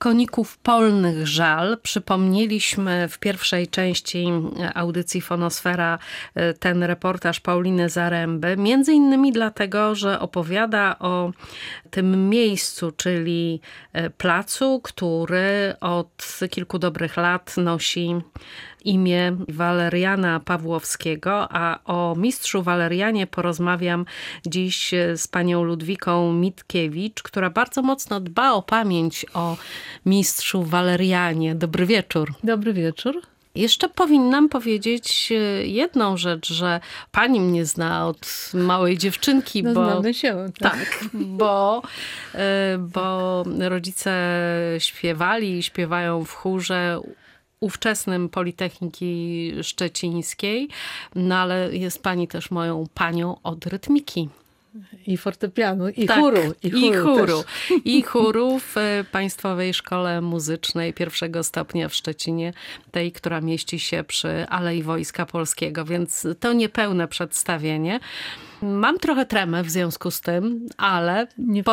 koników polnych żal. Przypomnieliśmy w pierwszej części audycji Fonosfera ten reportaż Pauliny Zaręby. Między innymi dlatego, że opowiada o tym miejscu, czyli placu, który od kilku dobrych lat nosi imię Waleriana Pawłowskiego, a o mistrzu Walerianie porozmawiam dziś z panią Ludwiką Mitkiewicz, która bardzo mocno dba o pamięć o mistrzu Walerianie. Dobry wieczór. Dobry wieczór. Jeszcze powinnam powiedzieć jedną rzecz, że pani mnie zna od małej dziewczynki, no, bo znamy się. tak, bo rodzice śpiewali i śpiewają w chórze ówczesnym Politechniki Szczecińskiej, no ale jest pani też moją panią od rytmiki. I fortepianu, i tak, chóru. I chóru w Państwowej Szkole Muzycznej pierwszego stopnia w Szczecinie, tej, która mieści się przy Alei Wojska Polskiego, więc to niepełne przedstawienie. Mam trochę tremę w związku z tym, ale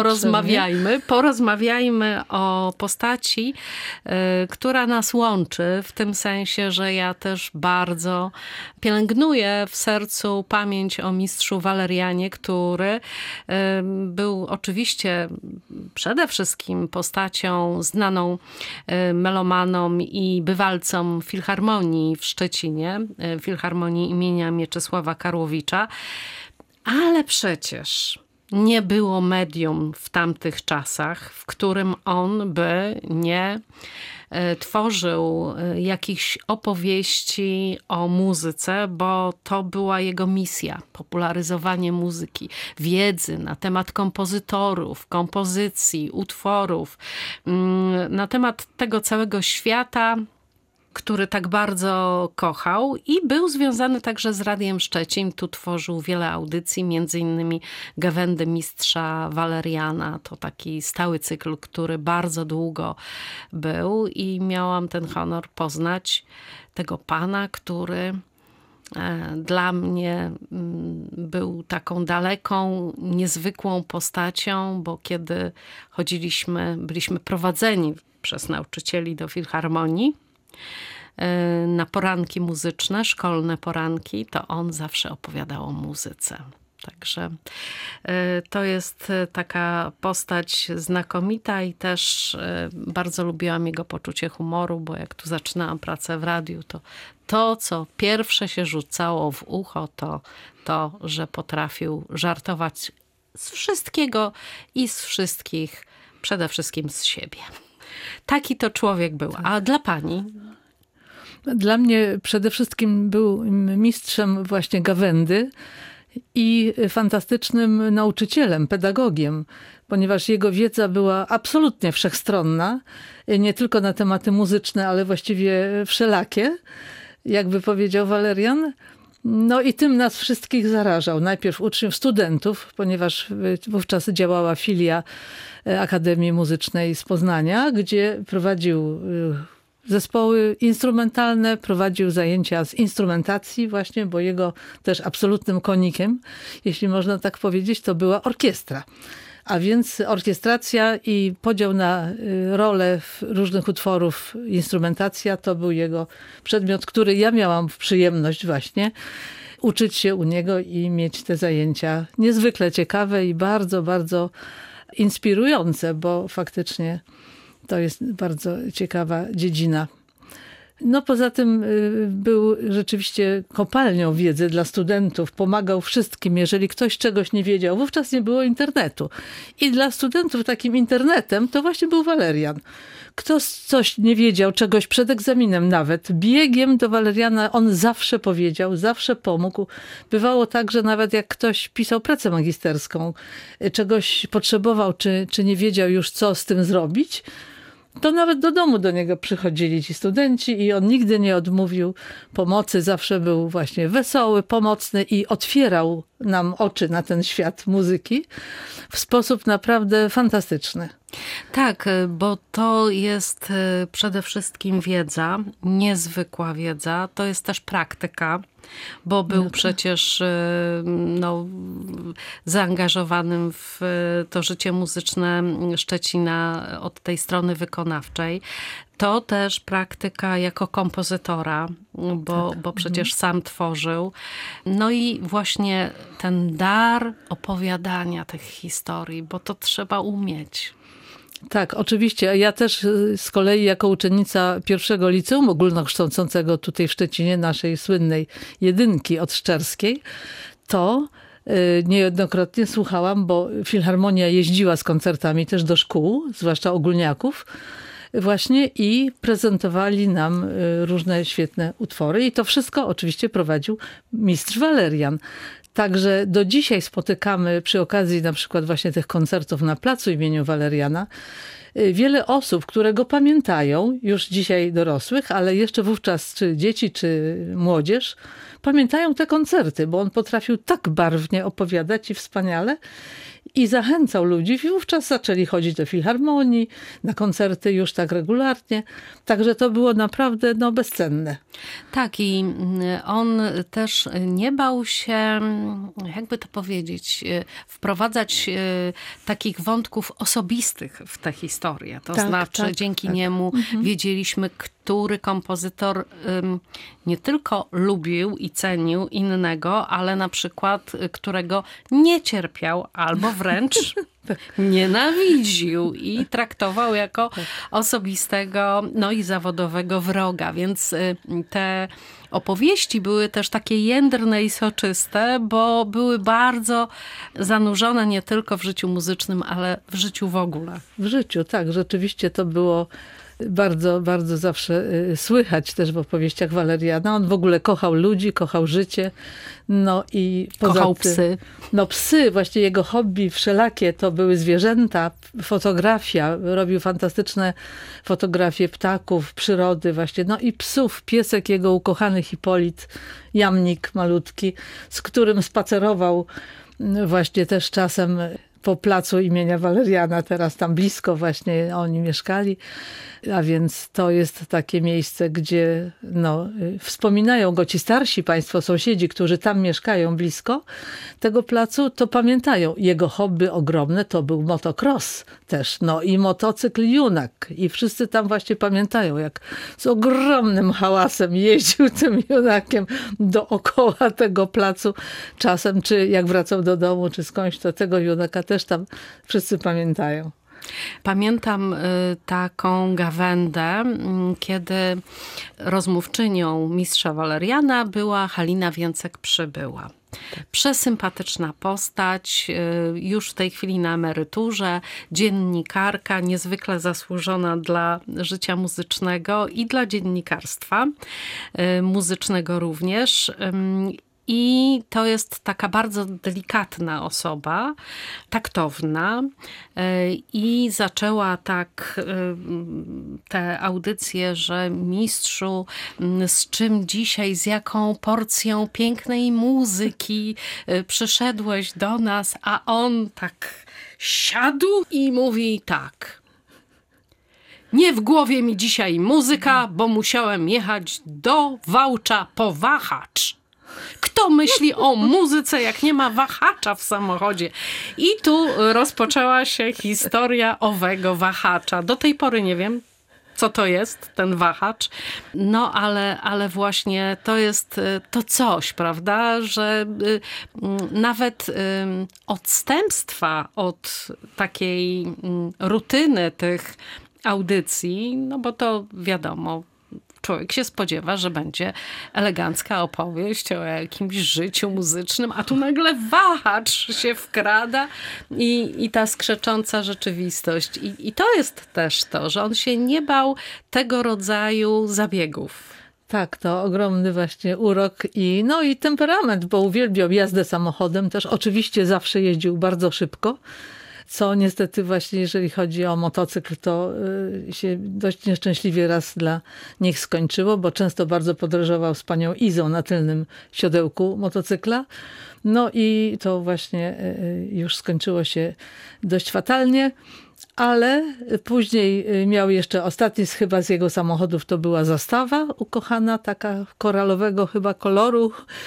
porozmawiajmy o postaci, która nas łączy, w tym sensie, że ja też bardzo pielęgnuję w sercu pamięć o mistrzu Walerianie, który był oczywiście przede wszystkim postacią znaną melomanom i bywalcom Filharmonii w Szczecinie, Filharmonii imienia Mieczysława Karłowicza. Ale przecież nie było medium w tamtych czasach, w którym on by nie tworzył jakichś opowieści o muzyce, bo to była jego misja. Popularyzowanie muzyki, wiedzy na temat kompozytorów, kompozycji, utworów, na temat tego całego świata, który tak bardzo kochał i był związany także z Radiem Szczecin. Tu tworzył wiele audycji, między innymi Gawędy mistrza Waleriana. To taki stały cykl, który bardzo długo był i miałam ten honor poznać tego pana, który dla mnie był taką daleką, niezwykłą postacią, bo kiedy byliśmy prowadzeni przez nauczycieli do Filharmonii, na poranki muzyczne, szkolne poranki, to on zawsze opowiadał o muzyce. Także to jest taka postać znakomita i też bardzo lubiłam jego poczucie humoru, bo jak tu zaczynałam pracę w radiu, to co pierwsze się rzucało w ucho, to, że potrafił żartować z wszystkiego i z wszystkich, przede wszystkim z siebie. Taki to człowiek był. A dla pani? Dla mnie przede wszystkim był mistrzem właśnie gawędy i fantastycznym nauczycielem, pedagogiem, ponieważ jego wiedza była absolutnie wszechstronna, nie tylko na tematy muzyczne, ale właściwie wszelakie, jakby powiedział Walerian. No i tym nas wszystkich zarażał. Najpierw uczniów, studentów, ponieważ wówczas działała filia Akademii Muzycznej z Poznania, gdzie prowadził zespoły instrumentalne, prowadził zajęcia z instrumentacji właśnie, bo jego też absolutnym konikiem, jeśli można tak powiedzieć, to była orkiestra. A więc orkiestracja i podział na role różnych utworów, instrumentacja to był jego przedmiot, który ja miałam przyjemność właśnie uczyć się u niego i mieć te zajęcia niezwykle ciekawe i bardzo, bardzo inspirujące, bo faktycznie to jest bardzo ciekawa dziedzina. No poza tym był rzeczywiście kopalnią wiedzy dla studentów, pomagał wszystkim, jeżeli ktoś czegoś nie wiedział. Wówczas nie było internetu. I dla studentów takim internetem to właśnie był Walerian. Kto coś nie wiedział, czegoś przed egzaminem nawet, biegiem do Waleriana on zawsze powiedział, zawsze pomógł. Bywało tak, że nawet jak ktoś pisał pracę magisterską, czegoś potrzebował, czy nie wiedział już co z tym zrobić, to nawet do domu do niego przychodzili ci studenci i on nigdy nie odmówił pomocy. Zawsze był właśnie wesoły, pomocny i otwierał nam oczy na ten świat muzyki w sposób naprawdę fantastyczny. Tak, bo to jest przede wszystkim wiedza, niezwykła wiedza. To jest też praktyka, bo był przecież zaangażowanym w to życie muzyczne Szczecina od tej strony wykonawczej. To też praktyka jako kompozytora, bo przecież sam tworzył. No i właśnie ten dar opowiadania tych historii, bo to trzeba umieć. Tak, oczywiście. Ja też z kolei jako uczennica pierwszego liceum ogólnokształcącego tutaj w Szczecinie, naszej słynnej jedynki od Szczerskiej, to niejednokrotnie słuchałam, bo Filharmonia jeździła z koncertami też do szkół, zwłaszcza ogólniaków, właśnie i prezentowali nam różne świetne utwory. I to wszystko oczywiście prowadził mistrz Walerian. Także do dzisiaj spotykamy przy okazji na przykład właśnie tych koncertów na placu imieniu Waleriana wiele osób, które go pamiętają, już dzisiaj dorosłych, ale jeszcze wówczas czy dzieci, czy młodzież pamiętają te koncerty, bo on potrafił tak barwnie opowiadać i wspaniale i zachęcał ludzi. I wówczas zaczęli chodzić do filharmonii, na koncerty już tak regularnie. Także to było naprawdę bezcenne. Tak, i on też nie bał się, jakby to powiedzieć, wprowadzać takich wątków osobistych w tę historię. To znaczy, dzięki niemu wiedzieliśmy, który kompozytor nie tylko lubił i cenił innego, ale na przykład, którego nie cierpiał albo wręcz nienawidził i traktował jako osobistego, i zawodowego wroga. Więc te opowieści były też takie jędrne i soczyste, bo były bardzo zanurzone nie tylko w życiu muzycznym, ale w życiu w ogóle. W życiu, tak. Rzeczywiście to było bardzo, bardzo zawsze słychać też w opowieściach Waleriana. On w ogóle kochał ludzi, kochał życie. I kochał psy. Psy, właśnie jego hobby wszelakie to były zwierzęta, fotografia. Robił fantastyczne fotografie ptaków, przyrody właśnie. I psów. Piesek jego ukochany Hipolit, jamnik malutki, z którym spacerował właśnie też czasem po placu imienia Waleriana, teraz tam blisko właśnie oni mieszkali. A więc to jest takie miejsce, gdzie wspominają go ci starsi państwo, sąsiedzi, którzy tam mieszkają blisko tego placu, to pamiętają. Jego hobby ogromne to był motocross też, i motocykl Junak. I wszyscy tam właśnie pamiętają, jak z ogromnym hałasem jeździł tym Junakiem dookoła tego placu czasem, czy jak wracał do domu, czy skądś, to tego Junaka też tam wszyscy pamiętają. Pamiętam taką gawędę, kiedy rozmówczynią mistrza Waleriana była Halina Więcek-Przybyła. Przesympatyczna postać, już w tej chwili na emeryturze, dziennikarka, niezwykle zasłużona dla życia muzycznego i dla dziennikarstwa muzycznego również. I to jest taka bardzo delikatna osoba, taktowna i zaczęła tak te audycje, że mistrzu, z czym dzisiaj, z jaką porcją pięknej muzyki przyszedłeś do nas, a on tak siadł i mówi tak: nie w głowie mi dzisiaj muzyka, bo musiałem jechać do Wałcza po wahacz. Kto myśli o muzyce, jak nie ma wahacza w samochodzie? I tu rozpoczęła się historia owego wahacza. Do tej pory nie wiem, co to jest ten wahacz. Ale właśnie to jest to coś, prawda, że nawet odstępstwa od takiej rutyny tych audycji, bo to wiadomo, człowiek się spodziewa, że będzie elegancka opowieść o jakimś życiu muzycznym, a tu nagle wahacz się wkrada i ta skrzecząca rzeczywistość. I to jest też to, że on się nie bał tego rodzaju zabiegów. Tak, to ogromny właśnie urok i temperament, bo uwielbiał jazdę samochodem też. Oczywiście zawsze jeździł bardzo szybko. Co niestety właśnie, jeżeli chodzi o motocykl, to się dość nieszczęśliwie raz dla nich skończyło, bo często bardzo podróżował z panią Izą na tylnym siodełku motocykla. I to właśnie już skończyło się dość fatalnie. ale później miał jeszcze ostatni chyba z jego samochodów, to była zastawa ukochana, taka koralowego chyba koloru.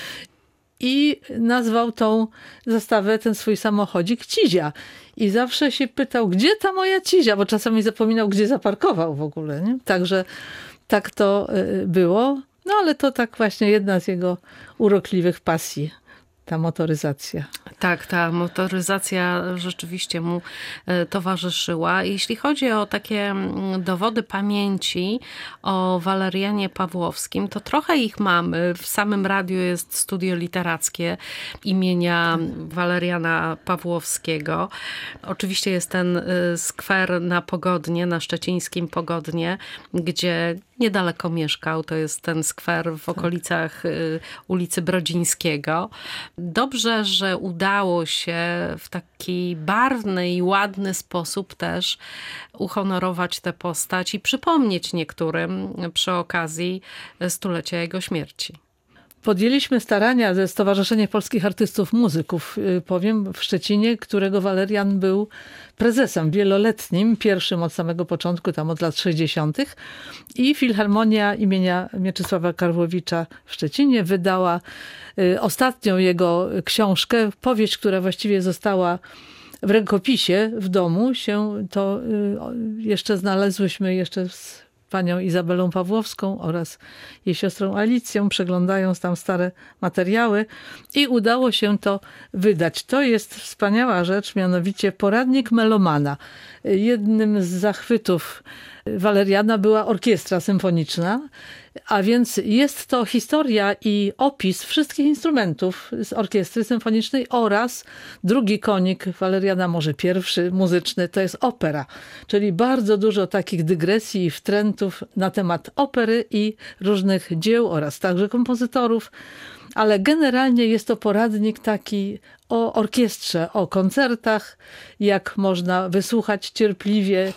I nazwał tą zastawę, ten swój samochodzik Cizia. I zawsze się pytał, gdzie ta moja Cizia, bo czasami zapominał, gdzie zaparkował w ogóle. Nie? Także tak to było. No ale to tak właśnie jedna z jego urokliwych pasji, ta motoryzacja. Tak, ta motoryzacja rzeczywiście mu towarzyszyła. Jeśli chodzi o takie dowody pamięci o Walerianie Pawłowskim, to trochę ich mamy. W samym radiu jest studio literackie imienia Waleriana Pawłowskiego. Oczywiście jest ten skwer na Pogodnie, na szczecińskim Pogodnie, gdzie niedaleko mieszkał. To jest ten skwer w okolicach ulicy Brodzińskiego. Dobrze, że udało się w taki barwny i ładny sposób też uhonorować tę postać i przypomnieć niektórym przy okazji stulecia jego śmierci. Podjęliśmy starania ze Stowarzyszeniem Polskich Artystów Muzyków, powiem, w Szczecinie, którego Walerian był prezesem wieloletnim, pierwszym od samego początku, tam od lat 60. I Filharmonia imienia Mieczysława Karłowicza w Szczecinie wydała ostatnią jego książkę, powieść, która właściwie została w rękopisie w domu. Się to jeszcze znalazłyśmy jeszcze z panią Izabelą Pawłowską oraz jej siostrą Alicją, przeglądając tam stare materiały i udało się to wydać. To jest wspaniała rzecz, mianowicie poradnik melomana. Jednym z zachwytów Waleriana była orkiestra symfoniczna, a więc jest to historia i opis wszystkich instrumentów z orkiestry symfonicznej oraz drugi konik Waleriana, może pierwszy muzyczny, to jest opera. Czyli bardzo dużo takich dygresji i wtrętów na temat opery i różnych dzieł oraz także kompozytorów. Ale generalnie jest to poradnik taki o orkiestrze, o koncertach, jak można wysłuchać cierpliwie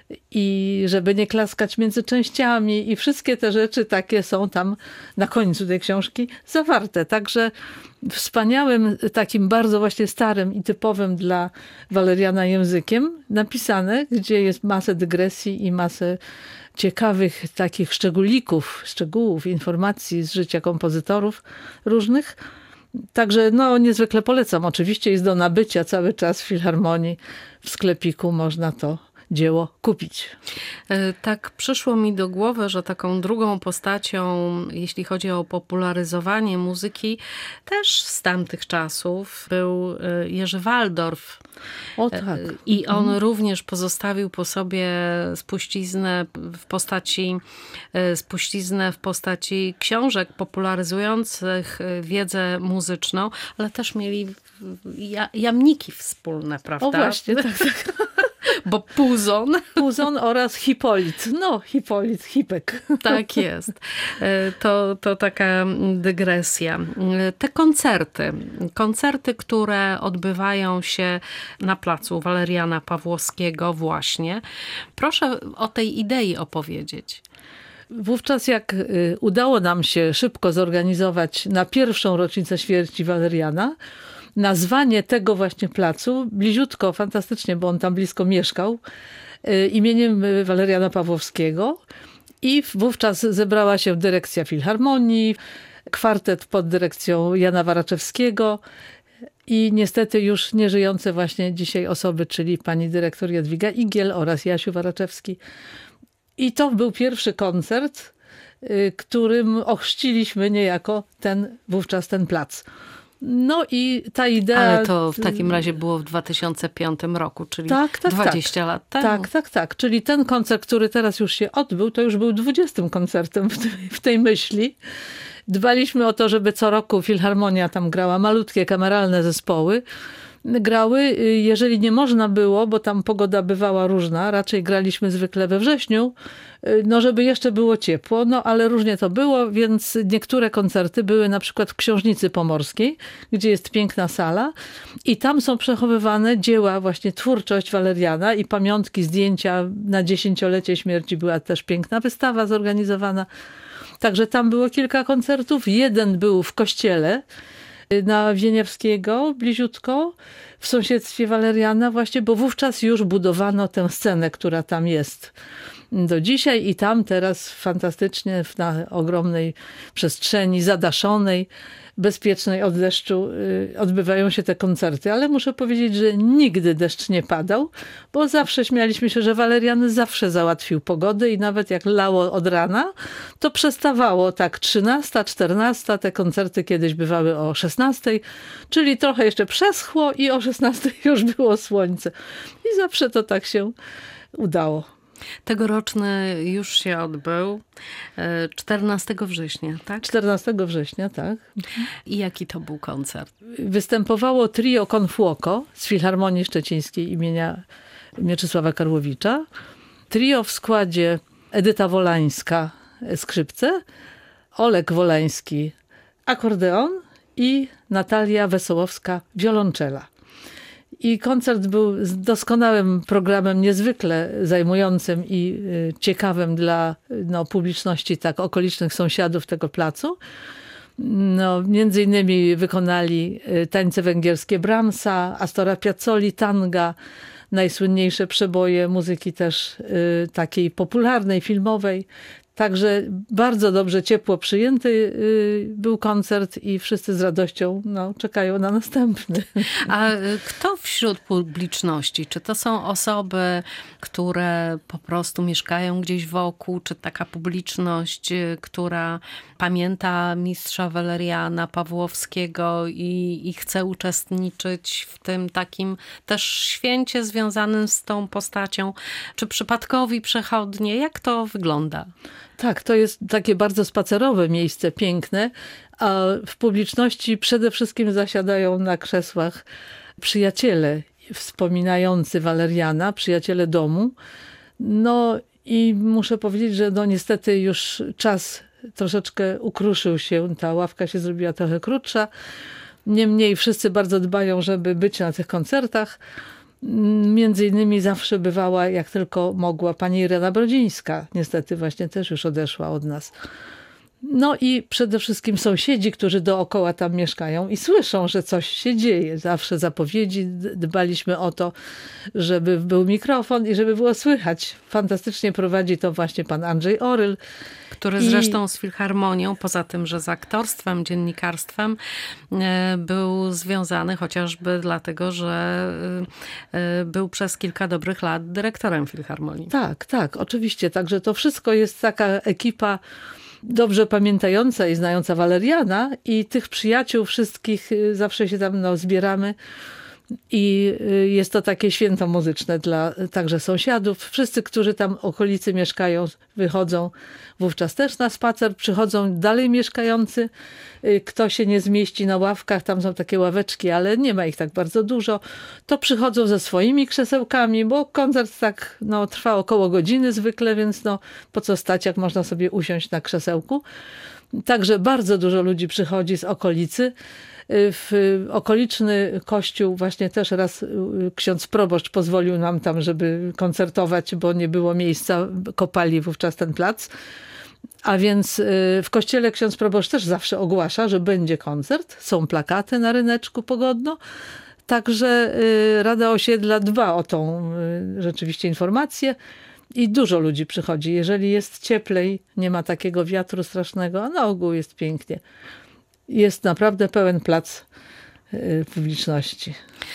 i żeby nie klaskać między częściami i wszystkie te rzeczy takie są tam na końcu tej książki zawarte. Także wspaniałym, takim bardzo właśnie starym i typowym dla Waleriana językiem napisane, gdzie jest masę dygresji i masę ciekawych takich szczegółów, informacji z życia kompozytorów różnych. Także no, niezwykle polecam. Oczywiście jest do nabycia cały czas w Filharmonii. W sklepiku można to dzieło kupić. Tak przyszło mi do głowy, że taką drugą postacią, jeśli chodzi o popularyzowanie muzyki, też z tamtych czasów był Jerzy Waldorf. O tak. I on również pozostawił po sobie spuściznę w postaci książek popularyzujących wiedzę muzyczną, ale też mieli jamniki wspólne, prawda? O właśnie, tak. Bo Puzon. Puzon oraz Hipolit. No, Hipolit, Hipek. Tak jest. To taka dygresja. Te koncerty, które odbywają się na placu Waleriana Pawłowskiego właśnie. Proszę o tej idei opowiedzieć. Wówczas jak udało nam się szybko zorganizować na pierwszą rocznicę śmierci Waleriana, nazwanie tego właśnie placu, bliziutko, fantastycznie, bo on tam blisko mieszkał, imieniem Waleriana Pawłowskiego. I wówczas zebrała się dyrekcja Filharmonii, kwartet pod dyrekcją Jana Waraczewskiego i niestety już nieżyjące właśnie dzisiaj osoby, czyli pani dyrektor Jadwiga Igiel oraz Jasiu Waraczewski. I to był pierwszy którym ochrzciliśmy niejako wówczas ten plac. No i ta idea... Ale to w takim razie było w 2005 roku, czyli 20 lat temu. Tak. Czyli ten koncert, który teraz już się odbył, to już był 20. koncertem w tej myśli. Dbaliśmy o to, żeby co roku Filharmonia tam grała, malutkie kameralne zespoły grały. Jeżeli nie można było, bo tam pogoda bywała różna, raczej graliśmy zwykle we wrześniu, no żeby jeszcze było ciepło, no ale różnie to było, więc niektóre koncerty były na przykład w Książnicy Pomorskiej, gdzie jest piękna sala i tam są przechowywane dzieła, właśnie twórczość Waleriana i pamiątki, zdjęcia na 10-lecie śmierci. Była też piękna wystawa zorganizowana. Także tam było kilka koncertów. Jeden był w kościele na Wieniawskiego, bliziutko. w sąsiedztwie Waleriana właśnie, bo wówczas już budowano tę scenę, która tam jest do dzisiaj i tam teraz fantastycznie na ogromnej przestrzeni zadaszonej, bezpiecznej od deszczu odbywają się te koncerty. Ale muszę powiedzieć, że nigdy deszcz nie padał, bo zawsze śmialiśmy się, że Walerian zawsze załatwił pogodę i nawet jak lało od rana, to przestawało tak 13, 14, te koncerty kiedyś bywały o 16, czyli trochę jeszcze przeschło i o 16 już było słońce. I zawsze to tak się udało. Tegoroczny już się odbył 14 września, tak? 14 września, tak. I jaki to był koncert? Występowało trio Con Fuoco z Filharmonii Szczecińskiej imienia Mieczysława Karłowicza. Trio w składzie Edyta Wolańska skrzypce, Olek Wolański akordeon i Natalia Wesołowska wiolonczela. I koncert był doskonałym programem, niezwykle zajmującym i ciekawym dla publiczności tak okolicznych sąsiadów tego placu. Między innymi wykonali tańce węgierskie Brahmsa, Astora Piazzoli, tanga, najsłynniejsze przeboje muzyki też takiej popularnej, filmowej. Także bardzo dobrze, ciepło przyjęty był koncert i wszyscy z radością czekają na następny. A kto wśród publiczności? Czy to są osoby, które po prostu mieszkają gdzieś wokół, czy taka publiczność, która pamięta mistrza Waleriana Pawłowskiego i chce uczestniczyć w tym takim też święcie związanym z tą postacią? Czy przypadkowi przechodnie? Jak to wygląda? Tak, to jest takie bardzo spacerowe miejsce, piękne, a w publiczności przede wszystkim zasiadają na krzesłach przyjaciele wspominający Waleriana, przyjaciele domu. I muszę powiedzieć, że niestety już czas troszeczkę ukruszył się, ta ławka się zrobiła trochę krótsza. Niemniej wszyscy bardzo dbają, żeby być na tych koncertach. Między innymi zawsze bywała, jak tylko mogła, pani Irena Brodzińska. Niestety właśnie też już odeszła od nas. I przede wszystkim sąsiedzi, którzy dookoła tam mieszkają i słyszą, że coś się dzieje. Zawsze zapowiedzi, dbaliśmy o to, żeby był mikrofon i żeby było słychać. Fantastycznie prowadzi to właśnie pan Andrzej Oryl. Który zresztą z Filharmonią, poza tym, że z aktorstwem, dziennikarstwem, był związany chociażby dlatego, że był przez kilka dobrych lat dyrektorem Filharmonii. Tak, oczywiście. Także to wszystko jest taka ekipa dobrze pamiętająca i znająca Waleriana i tych przyjaciół wszystkich zawsze się tam zbieramy. I jest to takie święto muzyczne dla także sąsiadów. Wszyscy, którzy tam okolicy mieszkają, wychodzą wówczas też na spacer. Przychodzą dalej mieszkający. Kto się nie zmieści na ławkach, tam są takie ławeczki, ale nie ma ich tak bardzo dużo. To przychodzą ze swoimi krzesełkami, bo koncert tak trwa około godziny zwykle, więc po co stać, jak można sobie usiąść na krzesełku. Także bardzo dużo ludzi przychodzi z okolicy. W okoliczny kościół właśnie też raz ksiądz proboszcz pozwolił nam tam, żeby koncertować, bo nie było miejsca, kopali wówczas ten plac. A więc w kościele ksiądz proboszcz też zawsze ogłasza, że będzie koncert. Są plakaty na ryneczku pogodno. Także Rada Osiedla dba o tą rzeczywiście informację. I dużo ludzi przychodzi. Jeżeli jest cieplej, nie ma takiego wiatru strasznego, a na ogół jest pięknie. Jest naprawdę pełen plac publiczności.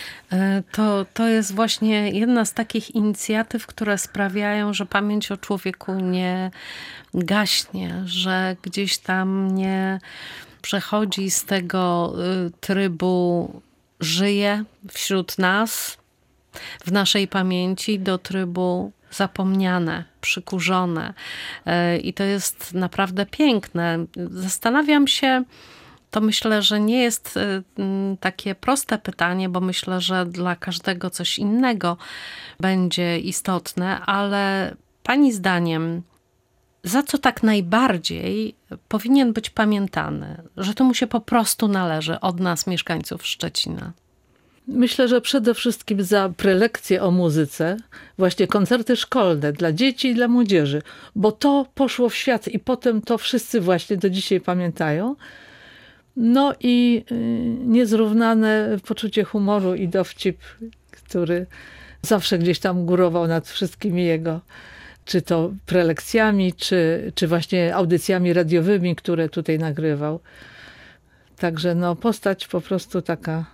To jest właśnie jedna z takich inicjatyw, które sprawiają, że pamięć o człowieku nie gaśnie, że gdzieś tam nie przechodzi z tego trybu żyje wśród nas, w naszej pamięci, do trybu zapomniane, przykurzone. I to jest naprawdę piękne. Zastanawiam się, to myślę, że nie jest takie proste pytanie, bo myślę, że dla każdego coś innego będzie istotne, ale pani zdaniem, za co tak najbardziej powinien być pamiętany? Że to mu się po prostu należy od nas, mieszkańców Szczecina? Myślę, że przede wszystkim za prelekcje o muzyce, właśnie koncerty szkolne dla dzieci i dla młodzieży, bo to poszło w świat i potem to wszyscy właśnie do dzisiaj pamiętają. No i niezrównane poczucie humoru i dowcip, który zawsze gdzieś tam górował nad wszystkimi jego, czy to prelekcjami, czy właśnie audycjami radiowymi, które tutaj nagrywał. Także no, postać po prostu taka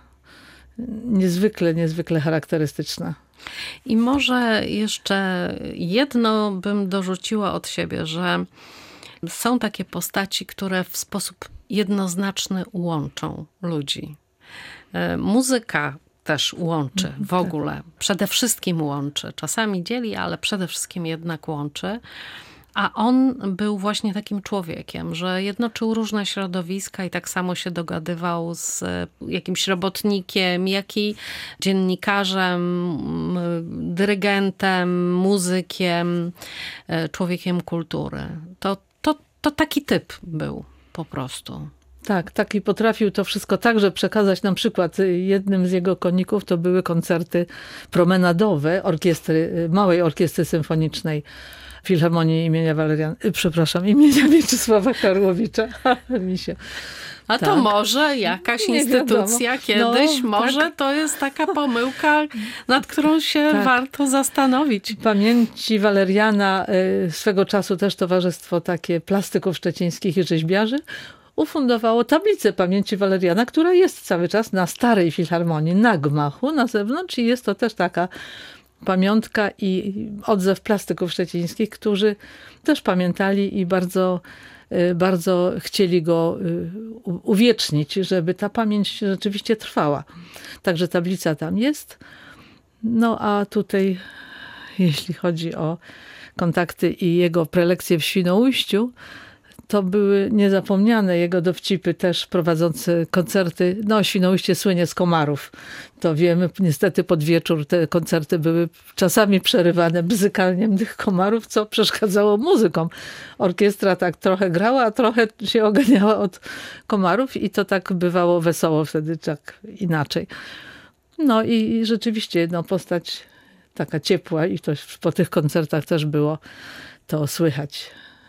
niezwykle charakterystyczna. I może jeszcze jedno bym dorzuciła od siebie, że są takie postaci, które w sposób jednoznaczny łączą ludzi. Muzyka też łączy w ogóle. Przede wszystkim łączy. Czasami dzieli, ale przede wszystkim jednak łączy. A on był właśnie takim człowiekiem, że jednoczył różne środowiska i tak samo się dogadywał z jakimś robotnikiem, jak i dziennikarzem, dyrygentem, muzykiem, człowiekiem kultury. To taki typ był po prostu. Tak, taki potrafił to wszystko także przekazać. Na przykład jednym z jego koników to były koncerty promenadowe Małej Orkiestry Symfonicznej Filharmonii imienia imienia Mieczysława Karłowicza. A to może jakaś instytucja kiedyś, może tak. To jest taka pomyłka, nad którą się warto zastanowić. Pamięci Waleriana, swego czasu też Towarzystwo takie Plastyków Szczecińskich i Rzeźbiarzy ufundowało tablicę pamięci Waleriana, która jest cały czas na Starej Filharmonii, na gmachu, na zewnątrz i jest to też taka pamiątka i odzew Plastyków Szczecińskich, którzy też pamiętali i bardzo chcieli go uwiecznić, żeby ta pamięć rzeczywiście trwała. Także tablica tam jest. No a tutaj, jeśli chodzi o kontakty i jego prelekcje w Świnoujściu, to były niezapomniane jego dowcipy też prowadzące koncerty. No, Świnoujście słynie z komarów. To wiemy, niestety pod wieczór te koncerty były czasami przerywane bzykaniem tych komarów, co przeszkadzało muzykom. Orkiestra tak trochę grała, a trochę się oganiała od komarów i to tak bywało wesoło wtedy, tak inaczej. No i rzeczywiście postać taka ciepła i to po tych koncertach też było to słychać.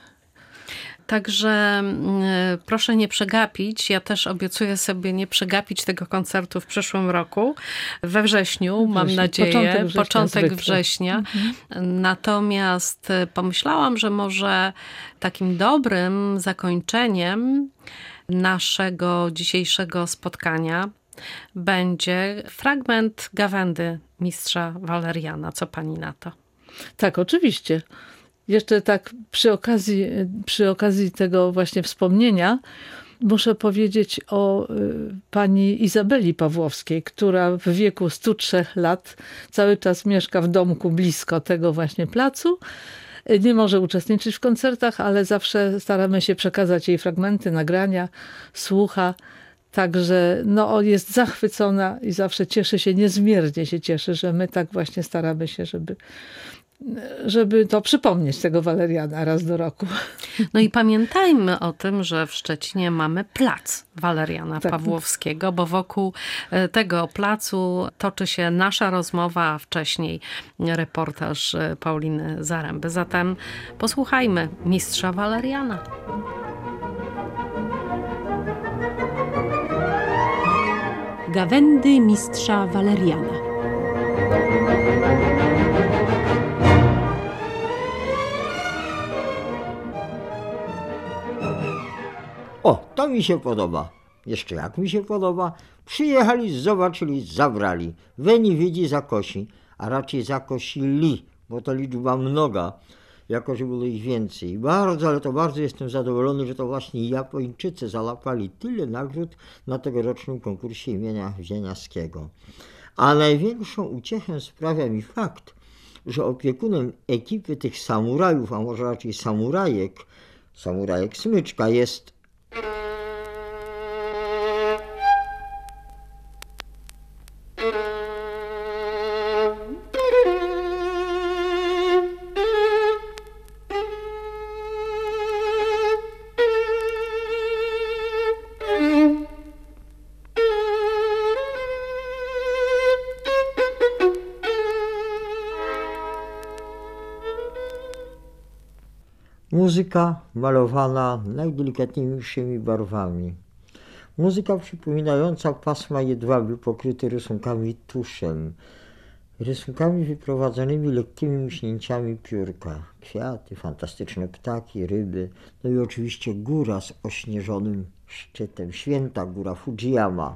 Także proszę nie przegapić. Ja też obiecuję sobie nie przegapić tego koncertu w przyszłym roku. We wrześniu, mam nadzieję. Początek września. Natomiast pomyślałam, że może takim dobrym zakończeniem naszego dzisiejszego spotkania będzie fragment gawędy mistrza Waleriana. Co pani na to? Tak, oczywiście. Jeszcze tak przy okazji tego właśnie wspomnienia muszę powiedzieć o pani Izabeli Pawłowskiej, która w wieku 103 lat cały czas mieszka w domku blisko tego właśnie placu. Nie może uczestniczyć w koncertach, ale zawsze staramy się przekazać jej fragmenty, nagrania, słucha. Także jest zachwycona i zawsze niezmiernie się cieszy, że my tak właśnie staramy się, żeby to przypomnieć tego Waleriana raz do roku. No i pamiętajmy o tym, że w Szczecinie mamy plac Waleriana Pawłowskiego, bo wokół tego placu toczy się nasza rozmowa, a wcześniej reportaż Pauliny Zaręby. Zatem posłuchajmy mistrza Waleriana. Gawędy mistrza Waleriana. O, to mi się podoba. Jeszcze jak mi się podoba. Przyjechali, zobaczyli, zabrali. Weni widzi zakosi, a raczej zakosili, bo to liczba mnoga, jako że było ich więcej. Bardzo, ale to bardzo jestem zadowolony, że to właśnie Japończycy załapali tyle nagród na tegorocznym konkursie imienia Wieniawskiego. A największą uciechę sprawia mi fakt, że opiekunem ekipy tych samurajów, a może raczej samurajek Smyczka jest muzyka malowana najdelikatniejszymi barwami. Muzyka przypominająca pasma jedwabiu pokryte rysunkami tuszem. Rysunkami wyprowadzonymi lekkimi muśnięciami piórka. Kwiaty, fantastyczne ptaki, ryby, no i oczywiście góra z ośnieżonym szczytem. Święta góra Fujiyama.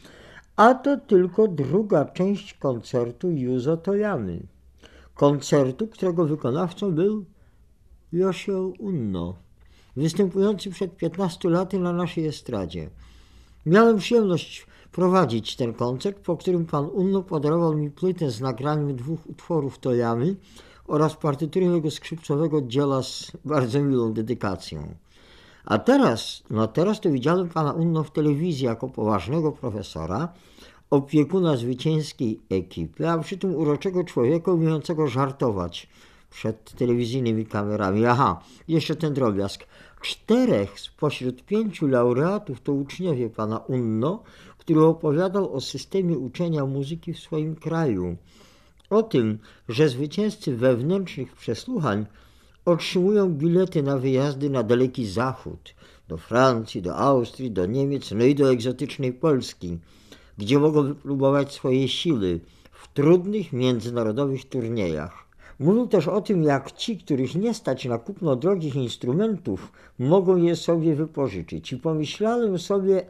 A to tylko druga część koncertu Juzo Toyamy. Koncertu, którego wykonawcą był Yoshio Unno, występujący przed 15 laty na naszej estradzie. Miałem przyjemność prowadzić ten koncert, po którym pan Unno podarował mi płytę z nagraniem 2 utworów Toyamy oraz partyturę jego skrzypcowego dzieła z bardzo milą dedykacją. A teraz to widziałem pana Unno w telewizji jako poważnego profesora, opiekuna zwycięskiej ekipy, a przy tym uroczego człowieka umiejącego żartować przed telewizyjnymi kamerami. Aha, jeszcze ten drobiazg. 4 spośród 5 laureatów to uczniowie pana Unno, który opowiadał o systemie uczenia muzyki w swoim kraju. O tym, że zwycięzcy wewnętrznych przesłuchań otrzymują bilety na wyjazdy na daleki zachód, do Francji, do Austrii, do Niemiec, no i do egzotycznej Polski, gdzie mogą wypróbować swoje siły w trudnych międzynarodowych turniejach. Mówił też o tym, jak ci, których nie stać na kupno drogich instrumentów, mogą je sobie wypożyczyć. I pomyślałem sobie,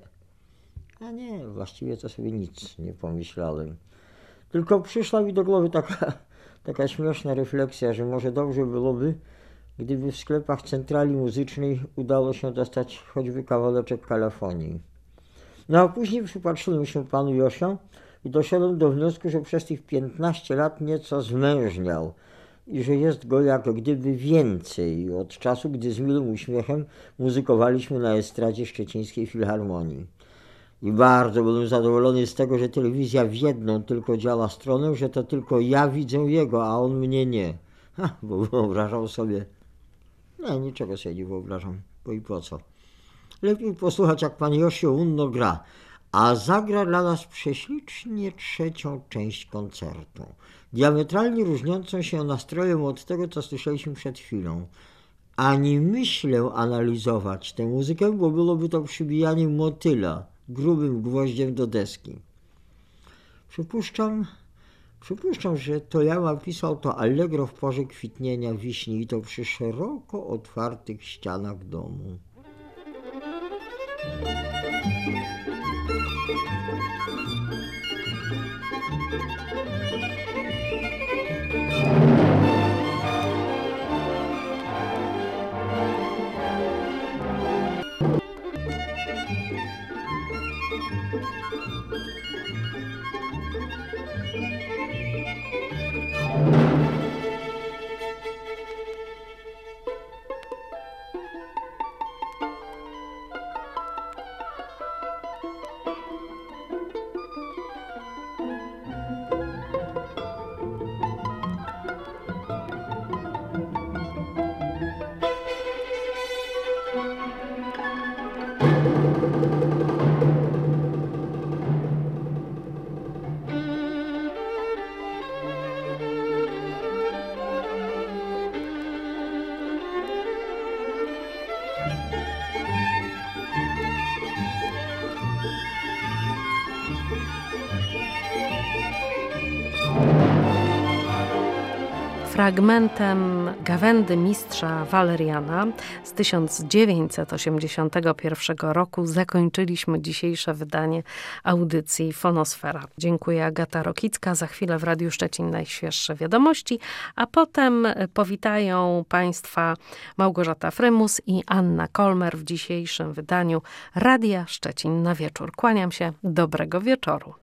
a nie, właściwie to sobie nic nie pomyślałem. Tylko przyszła mi do głowy taka śmieszna refleksja, że może dobrze byłoby, gdyby w sklepach centrali muzycznej udało się dostać choćby kawałeczek kalafonii. No a później przypatrzyłem się panu Yoshio i doszedłem do wniosku, że przez tych 15 lat nieco zmężniał i że jest go jak gdyby więcej od czasu, gdy z miłym uśmiechem muzykowaliśmy na estradzie Szczecińskiej Filharmonii. I bardzo byłem zadowolony z tego, że telewizja w jedną tylko działa stronę, że to tylko ja widzę jego, a on mnie nie. Bo wyobrażał sobie... Nie, niczego sobie nie wyobrażam, bo i po co. Lepiej posłuchać, jak pan Yoshio Unno gra, a zagra dla nas prześlicznie 3. część koncertu, diametralnie różniącą się nastrojem od tego, co słyszeliśmy przed chwilą. Ani myślę analizować tę muzykę, bo byłoby to przybijanie motyla grubym gwoździem do deski. Przypuszczam, że Toyama pisał to allegro w porze kwitnienia wiśni i to przy szeroko otwartych ścianach domu. Fragmentem Gawędy mistrza Waleriana z 1981 roku zakończyliśmy dzisiejsze wydanie audycji Fonosfera. Dziękuję, Agata Rokicka. Za chwilę w Radiu Szczecin najświeższe wiadomości, a potem powitają Państwa Małgorzata Frymus i Anna Kolmer w dzisiejszym wydaniu Radia Szczecin na wieczór. Kłaniam się, dobrego wieczoru.